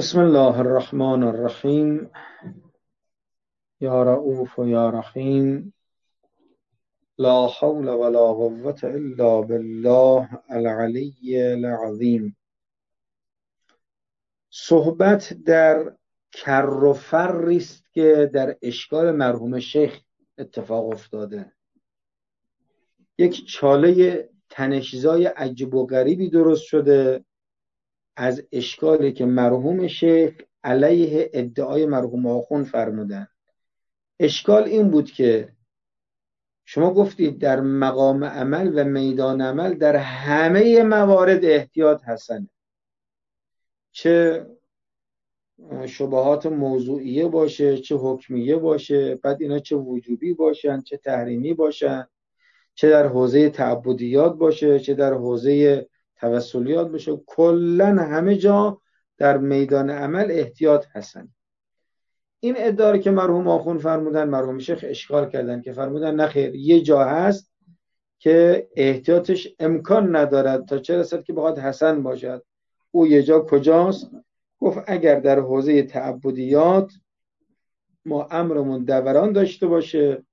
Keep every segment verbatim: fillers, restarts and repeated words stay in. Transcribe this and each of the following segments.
بسم الله الرحمن الرحیم. یا رؤوف و یا رحیم. لا حول ولا قوة الا بالله العلی العظیم. صحبت در کر و فری است که در اشکال مرحوم شیخ اتفاق افتاده. یک چاله تنش‌زای عجیب و غریبی درست شده از اشکالی که مرحوم شیخ علیه ادعای مرحوم آخوند فرمودن. اشکال این بود که شما گفتید در مقام عمل و میدان عمل در همه موارد احتیاط حسنه، چه شبهات موضوعیه باشه چه حکمیه باشه، بعد اینا چه وجوبی باشن چه تحریمی باشن، چه در حوزه تعبدیات باشه چه در حوزه توسلیات باشه، کلا همه جا در میدان عمل احتیاط حسنه. این ادعا که مرحوم آخوند فرمودن مرحوم شیخ اشکال کردن که فرمودن نخیر، یه جا هست که احتیاطش امکان ندارد تا چه رسد که بخواد حسن باشد. او یه جا کجاست؟ گفت اگر در حوزه تعبدیات ما امرمون دوران داشته باشه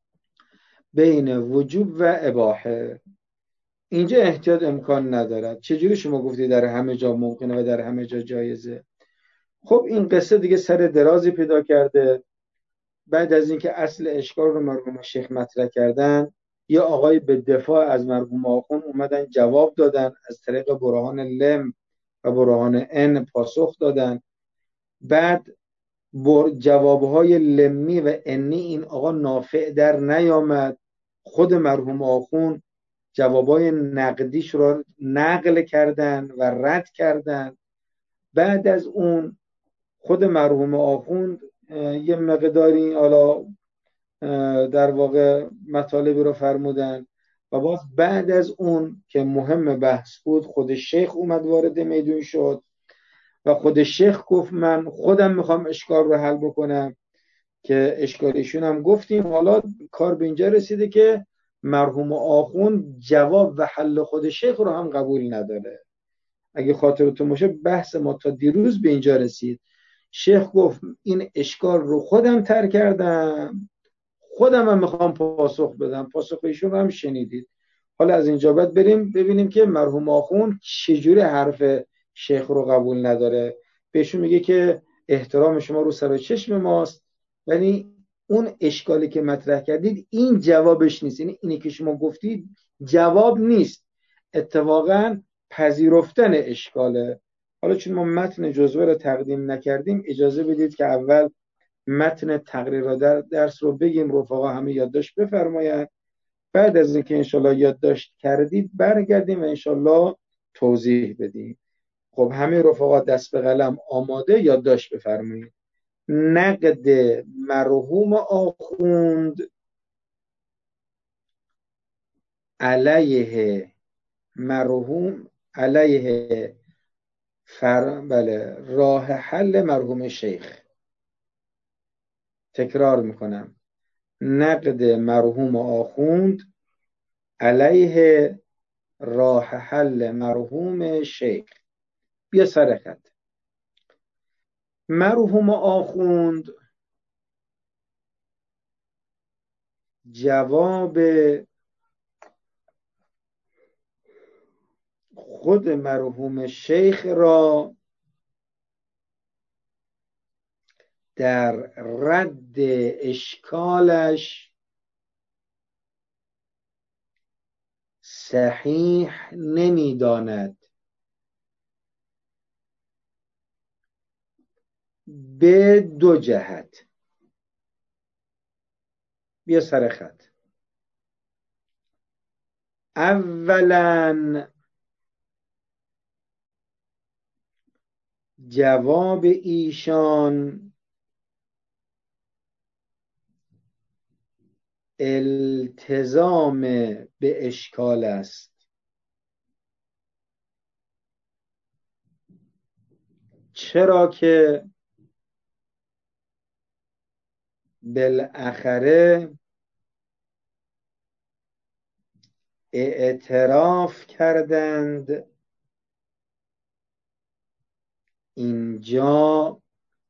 بین وجوب و اباحه، اینجا احتیاط امکان ندارد. چجوری شما گفتی در همه جا ممکنه و در همه جا جایزه؟ خب این قصه دیگه سر درازی پیدا کرده. بعد از اینکه اصل اشکال رو مرحوم شیخ مطرح کردن، یه آقای به دفاع از مرحوم آخوند اومدن جواب دادن، از طریق برهان لم و برهان ان پاسخ دادن. بعد جوابهای لمی و انی این آقا نافع در نیامد. خود مرحوم آخوند جوابهای نقدیش رو نقل کردن و رد کردن. بعد از اون خود مرحوم آخوند یه مقداری حالا در واقع مطالبی رو فرمودن و باز بعد از اون که مهم بحث بود خود شیخ اومد وارد میدون شد و خود شیخ گفت من خودم میخوام اشکال رو حل بکنم، که اشکالیشون هم گفتیم. حالا کار به اینجا رسیده که مرحوم آخوند جواب و حل خود شیخ رو هم قبول نداره. اگه خاطرتون باشه بحث ما تا دیروز به اینجا رسید. شیخ گفت این اشکال رو خودم تر کردم، خودم هم میخوام پاسخ بدم. پاسخ ایشون هم شنیدید. حالا از اینجا بعد بریم ببینیم که مرحوم آخوند چجوری حرف شیخ رو قبول نداره. بهشون میگه که احترام شما رو سر و چشم ماست، ولی اون اشکالی که مطرح کردید این جوابش نیست. یعنی اینی که شما گفتید جواب نیست، اتفاقا پذیرفتن اشکاله. حالا چون ما متن جزوه رو تقدیم نکردیم، اجازه بدید که اول متن تقریر در درس رو بگیم، رفقا همه یادداشت بفرمایند. بعد از اینکه انشالله یادداشت کردید برگردیم و انشالله توضیح بدیم. خب همه رفقا دست به قلم آماده، یادداشت بفرمایید. نقد مرحوم آخوند علیه مرحوم علیه فر... بله راه حل مرحوم شیخ. تکرار میکنم، نقد مرحوم آخوند علیه راه حل مرحوم شیخ. بیا سر خط. مرحوم آخوند جواب خود مرحوم شیخ را در رد اشکالش صحیح نمیداند به دو جهت. بیا سر خط. اولا جواب ایشان التزام به اشکال است. چرا که بالاخره اعتراف کردند اینجا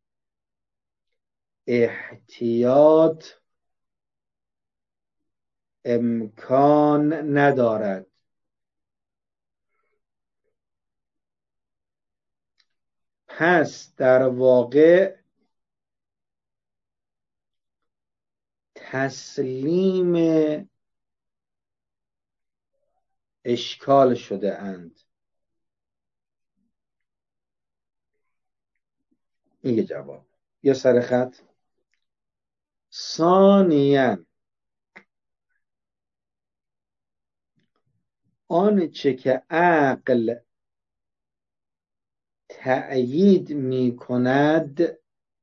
احتیاط امکان ندارد. پس در واقع تسلیم اشکال شده اند. این یه جواب یا سر خط. ثانیاً آنچه که عقل تأیید می کند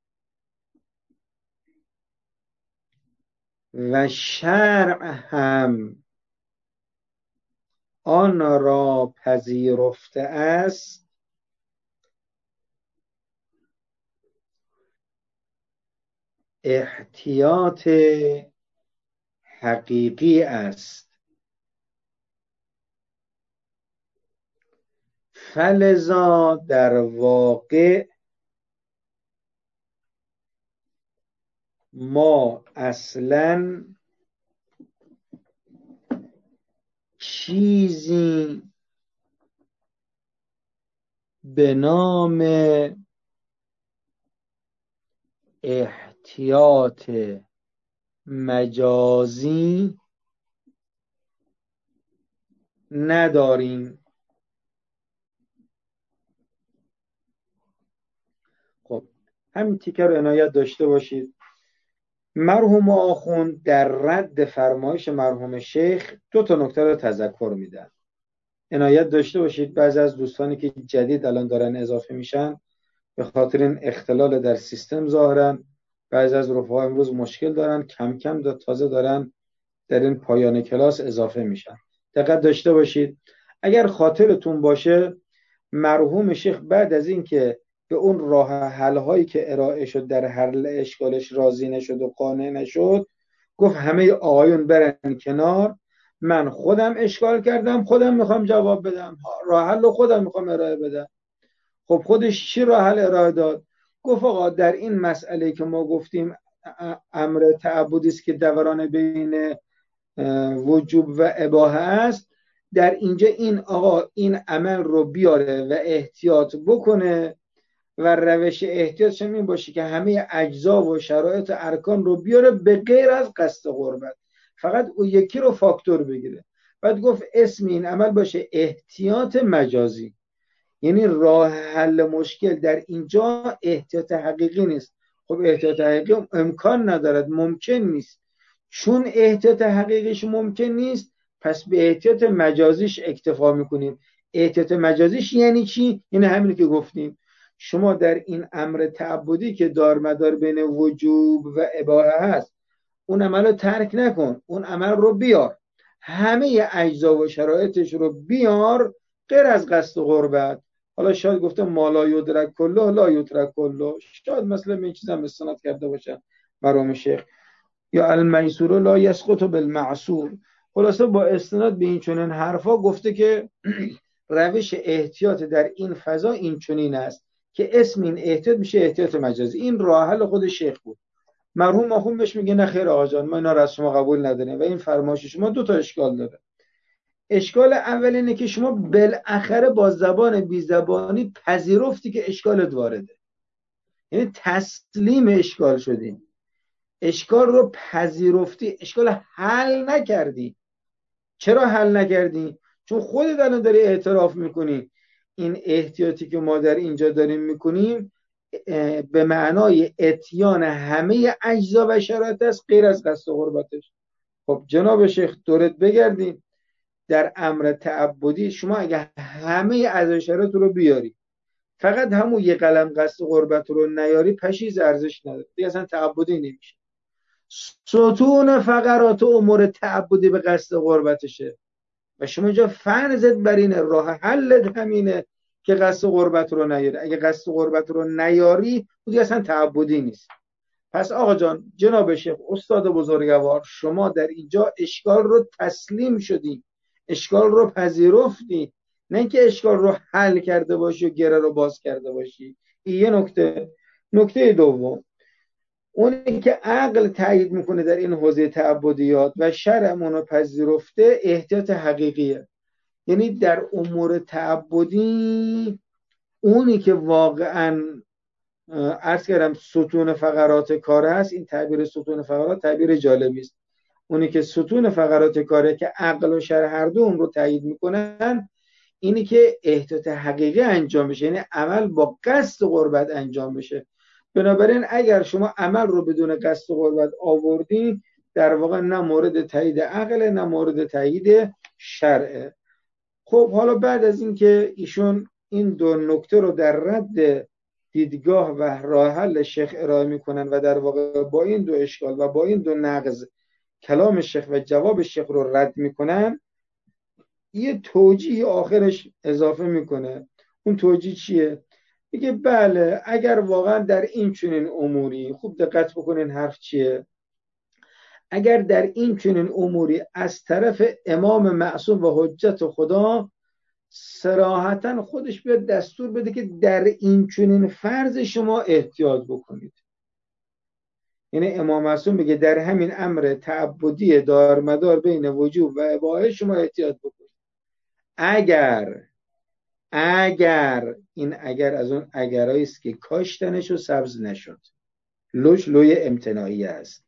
و شرع هم آن را پذیرفته است، احتیاط حقیقی است. فلذا در واقع ما اصلاً چیزی به نام احتیاط مجازی نداریم. خب همین تیکه رو عنایت داشته باشید. مرحوم آخوند در رد فرمایش مرحوم شیخ دو تا نکته رو تذکر میدن. عنایت داشته باشید بعضی از دوستانی که جدید الان دارن اضافه میشن به خاطر این اختلال در سیستم ظاهرن بعضی از رفقا امروز مشکل دارن، کم کم دا تازه دارن در این پایان کلاس اضافه میشن. دقت داشته باشید. اگر خاطرتون باشه مرحوم شیخ بعد از این که به اون راه حل هایی که ارائه شد در حل اشکالش راضی نشد و قانع نشد، گفت همه آقایون برن کنار، من خودم اشکال کردم، خودم میخوام جواب بدم، راه حل رو خودم میخوام ارائه بدم. خب خودش چی راه حل ارائه داد؟ گفت آقا در این مسئله که ما گفتیم امر تعبدی است که دوران بین وجوب و اباحه است، در اینجا این آقا این عمل رو بیاره و احتیاط بکنه و روش احتیاطش این باشه که همه اجزا و شرایط ارکان رو بیاره به غیر از قصد قربت، فقط او یکی رو فاکتور بگیره. بعد گفت اسم این عمل باشه احتیاط مجازی، یعنی راه حل مشکل در اینجا احتیاط حقیقی نیست. خب احتیاط حقیقی امکان ندارد، ممکن نیست. چون احتیاط حقیقیش ممکن نیست پس به احتیاط مجازیش اکتفا میکنیم. احتیاط مجازیش یعنی چی؟ یعنی همین که گفتیم شما در این امر تعبدی که دارمدار بین وجوب و اباحه هست اون عمل رو ترک نکن، اون عمل رو بیار، همه اجزا و شرایطش رو بیار غیر از قصد قربت. حالا شاید گفته ما لا یدرک کله لا یترک کله، شاید مثلا این چیز هم استناد کرده باشن مرحوم شیخ، یا المیسور لا یسقط بالمعسور. خلاصه با استناد به این چنین حرفا گفته که روش احتیاط در این فضا این چنین است که اسم این احتیاط میشه احتیاط مجازی. این راه حل خود شیخ بود. مرحوم آخوند بهش میگه نه خیر آقا جان، ما اینا را از شما قبول نداریم و این فرمایش شما دو تا اشکال داره. اشکال اول اینه که شما بالاخره با زبان بی زبانی پذیرفتی که اشکالت وارده، یعنی تسلیم اشکال شدی، اشکال رو پذیرفتی، اشکال حل نکردی. چرا حل نکردی؟ چون خودت الان داری اعتراف میکنی این احتیاطی که ما در اینجا داریم میکنیم به معنای اتیان همه اجزا و شرایط است غیر از قصد قربتش. خب جناب شیخ دورت بگردیم، در امر تعبدی شما اگه همه اجزا شرایط رو بیاری فقط همون یه قلم قصد قربت رو نیاری پشیز ارزش نداره، دیگه اصلا تعبدی نمیشه. ستون فقرات و امور تعبدی به قصد قربتشه و شما اینجا فرضت بر این راه حلت همینه که قصد قربت رو نیاری. اگه قصد قربت رو نیاری دیگه اصلا تعبدی نیست. پس آقا جان، جناب شیخ استاد بزرگوار، شما در اینجا اشکال رو تسلیم شدی، اشکال رو پذیرفتی، نه اینکه اشکال رو حل کرده باشی و گره رو باز کرده باشی. یه نکته. نکته دوم، اونی که عقل تایید میکنه در این حوزه تعبدیات و شرع اونو پذیرفته احتیاط حقیقیه. یعنی در امور تعبدی اونی که واقعا عرض کردم ستون فقرات کار هست، این تعبیر ستون فقرات تعبیر جالبی است. اونی که ستون فقرات کاره که عقل و شرع هر دو اون رو تایید میکنن، اینی که احتیاط حقیقی انجام بشه، یعنی عمل با قصد قربت انجام بشه. بنابراین اگر شما عمل رو بدون قصد قربت آوردین، در واقع نه مورد تایید عقل نه مورد تایید شرعه. خب حالا بعد از اینکه ایشون این دو نکته رو در رد دیدگاه و راه حل شیخ ارائه میکنن و در واقع با این دو اشکال و با این دو نقض کلام شیخ و جواب شیخ رو رد میکنن، یه توجیه آخرش اضافه میکنه. اون توجیه چیه؟ میگه بله اگر واقعا در این چنین اموری، خوب دقت بکنین حرف چیه، اگر در این چنین اموری از طرف امام معصوم و حجت خدا صراحتا خودش بیاد دستور بده که در این چنین فرض شما احتیاط بکنید، یعنی امام معصوم بگه در همین امر تعبدی دارمدار بین وجوب و اباحه شما احتیاط بکنید. اگر اگر این اگر از اون اگرایی است که کاشتنش و سبز نشد، لوش لوی امتناعی است.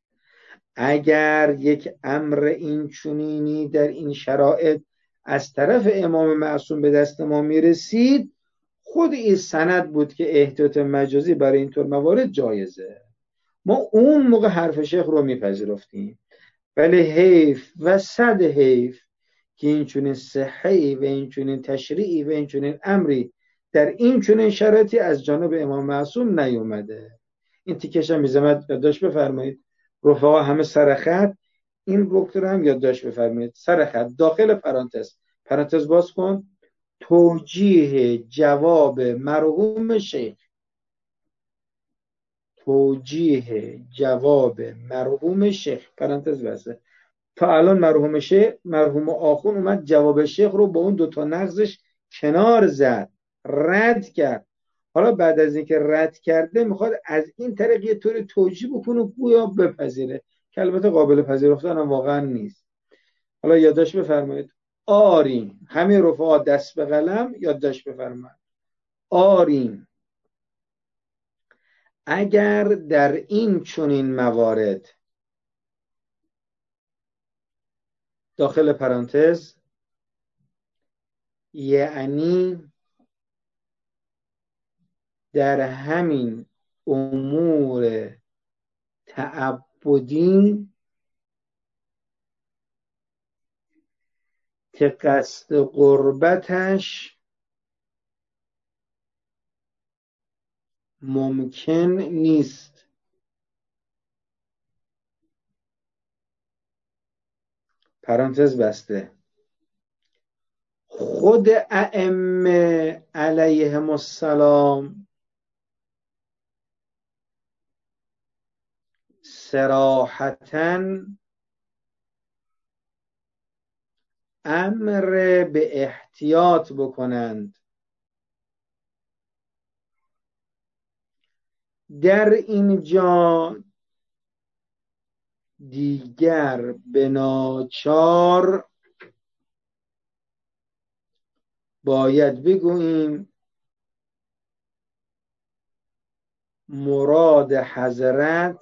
اگر یک امر این چنینی در این شرایط از طرف امام معصوم به دست ما میرسید، خود این سند بود که احتیاط مجازی برای اینطور موارد جایزه. ما اون موقع حرف شیخ رو میپذیرفتیم، ولی حیف و صد حیف که این چنین صحی و این چنین تشریعی و این چنین امری در این چنین شرایطی از جانب امام معصوم نیومده. این تیکش هم بیزمت یادداشت بفرمایید رفقا، همه سرخط این نکته رو هم یادداشت بفرمایید، سرخط داخل پرانتز، پرانتز باز کن، توجیه جواب مرحوم شیخ، توجیه جواب مرحوم شیخ، پرانتز بسته. تا الان مرحوم شیخ، مرحوم آخون اومد جواب شیخ رو با اون دوتا نقضش کنار زد، رد کرد. حالا بعد از اینکه رد کرده میخواد از این طریق یه طور توجیه بکنه گویا بپذیره، که البته قابل پذیرفتن هم واقعا نیست. حالا یادداشت بفرمایید. آرین، همه رفقا دست به قلم یادداشت بفرمایید. آرین اگر در این چنین موارد، داخل پرانتز، یعنی در همین امور تعبدی که قصد قربتش ممکن نیست، پرانتز بسته، خود ائمه علیهم السلام صراحتاً امر به احتیاط بکنند. در اینجا دیگر به ناچار باید بگوییم مراد حضرت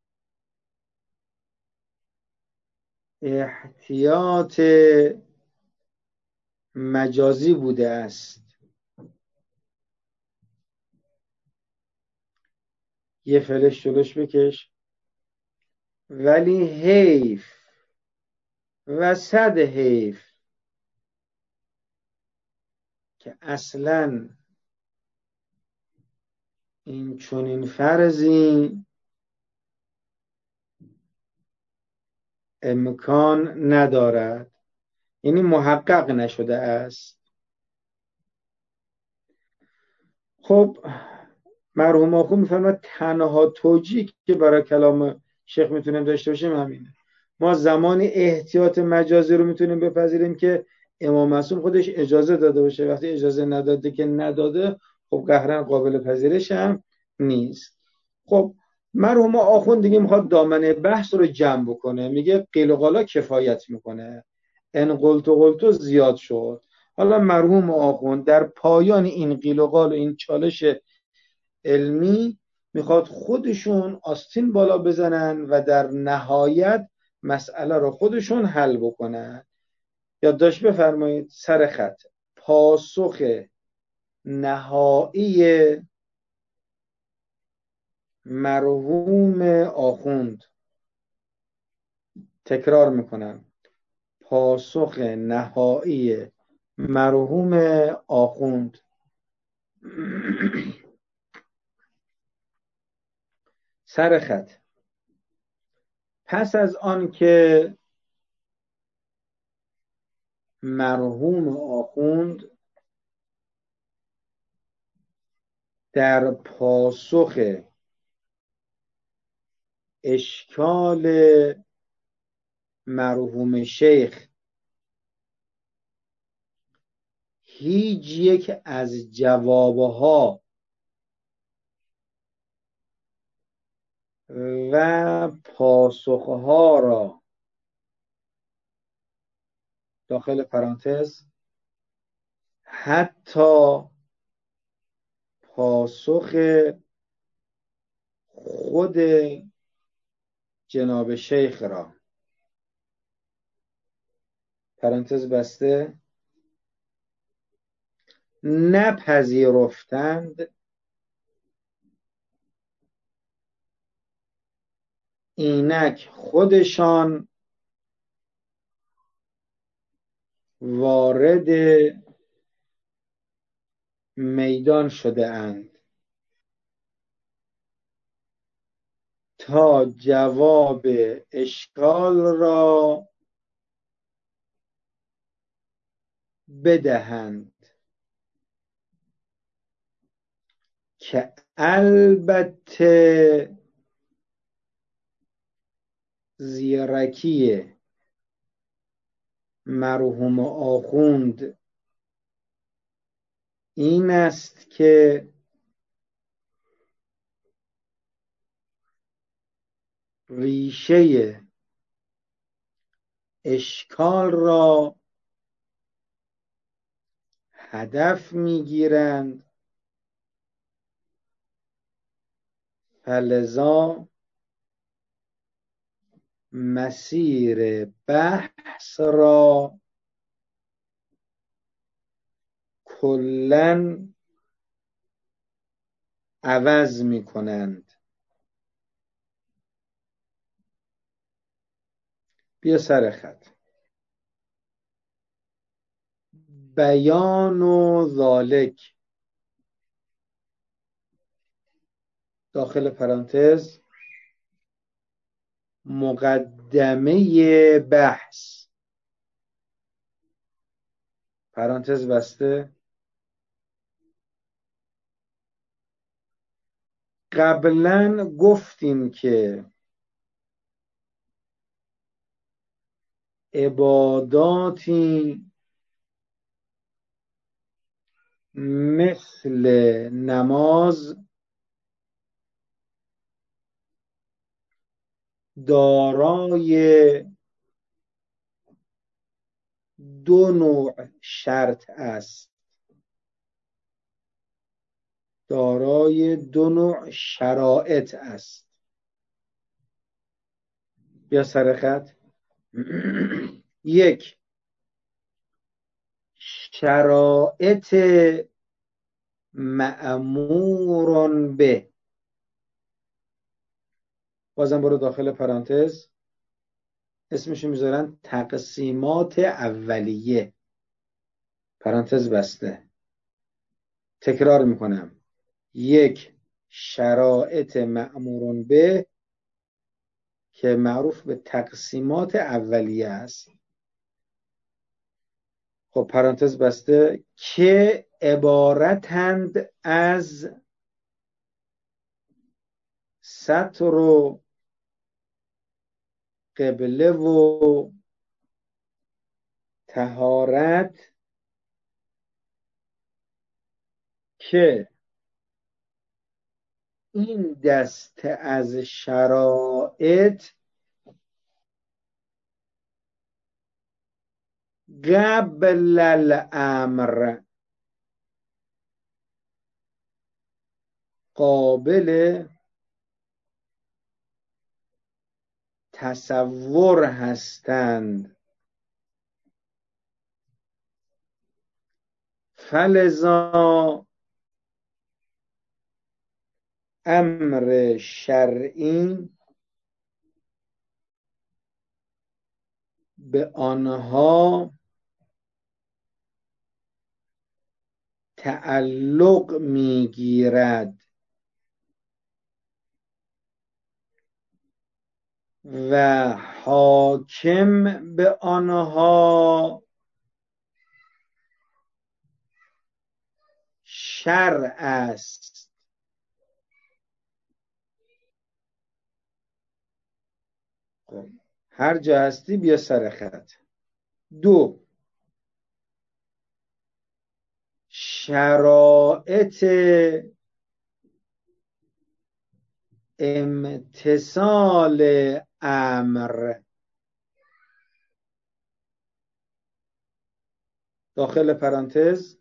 احتیاط مجازی بوده است. یه فلش جلوش بکش. ولی حیف و صد حیف که اصلاً این چنین فرضی امکان ندارد، یعنی محقق نشده است. خب مرحوم آخوند میفرماید تنها توجیهی که برای کلام شیخ میتونیم داشته باشیم همینه. ما زمان احتیاط مجازی رو میتونیم بپذیریم که امام معصوم خودش اجازه داده باشه. وقتی اجازه نداده که نداده، خب قهرن قابل پذیرش هم نیست. خب مرحوم آخوند دیگه میخواد دامنه بحث رو جمع بکنه، میگه قیل و قالا کفایت میکنه، ان قلت و قلت زیاد شد. حالا مرحوم آخوند در پایان این قیل و قال و این چالش علمی میخواد خودشون آستین بالا بزنن و در نهایت مسئله رو خودشون حل بکنن. یادداشت بفرمایید. سر خط: پاسخ نهایی مرحوم آخوند. تکرار میکنم: پاسخ نهایی مرحوم آخوند. سر خط: پس از آن که مرحوم آخوند در پاسخ اشکال مرحوم شیخ هیچ یک از جوابها و پاسخها را داخل پرانتز حتی پاسخ خود جناب شیخ را پرانتز بسته نپذیرفتند، اینک خودشان وارد میدان شده اند تا جواب اشکال را بدهند که البته زیرکی مرحوم آخوند این است که ریشه اشکال را هدف میگیرند، فلذا مسیر بحث را کلاً عوض می کنند. بیا سر خط: بیان و ذالک داخل پرانتز مقدمه بحث پرانتز بسته. قبلا گفتیم که عباداتی مثل نماز دارای دو نوع شرط است، دارای دو نوع شرایط است. بیا سر خط: یک، شرایط مأمور به، بازم برو داخل پرانتز، اسمشو میذارن تقسیمات اولیه پرانتز بسته. تکرار میکنم: یک، شرایط مأمور به که معروف به تقسیمات اولیه است. خب پرانتز بسته، که عبارتند از ستر و قبله و طهارت که این دسته از شرایط قبل الامر قابل تصور هستند، فلذا امر شرعی به آنها تعلق میگیرد و حاکم به آنها شرع است. خب هر جا هستی بیا سر خط. دو، شرایط امتثال امر داخل پرانتز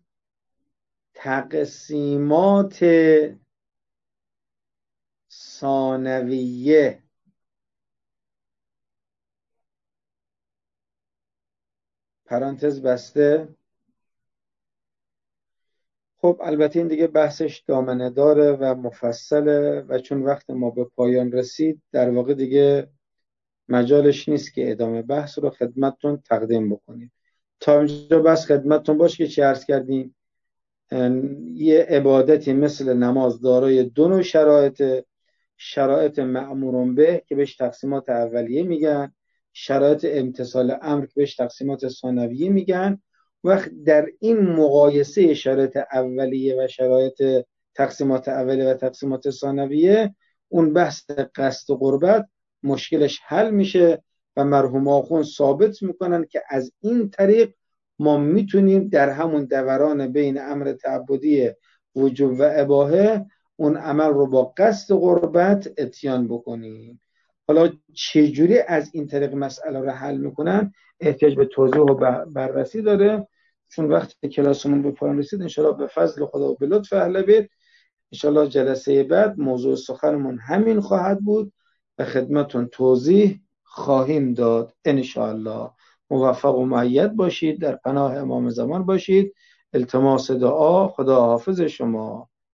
تقسیمات ثانویه پرانتز بسته. خب البته این دیگه بحثش دامنه داره و مفصله و چون وقت ما به پایان رسید در واقع دیگه مجالش نیست که ادامه بحث رو خدمتتون تقدیم بکنیم. تا اینجا بس خدمتتون باشه که چی عرض کردیم؟ یه عبادتی مثل نماز دارای دو نوع شرایط، شرایط مأمورون به که بهش تقسیمات اولیه میگن، شرایط امتثال امر که بهش تقسیمات ثانویه میگن. وقت در این مقایسه شرایط اولیه و شرایط تقسیمات اولیه و تقسیمات ثانویه اون بحث قصد و قربت مشکلش حل میشه و مرحوم آخوند ثابت میکنن که از این طریق ما میتونیم در همون دوران بین امر تعبدی وجوب و اباحه اون عمل رو با قصد قربت اتیان بکنیم. حالا چجوری از این طریق مسئله رو حل میکنن احتیاج به توضیح و بررسی داره. چون وقتی کلاسمون به پایان رسید انشاءالله به فضل خدا و به لطف اهل بیت انشاءالله جلسه بعد موضوع سخنمون همین خواهد بود و خدمتون توضیح خواهیم داد انشاءالله. موفق و مؤید باشید، در پناه امام زمان باشید. التماس دعا. خدا حافظ شما.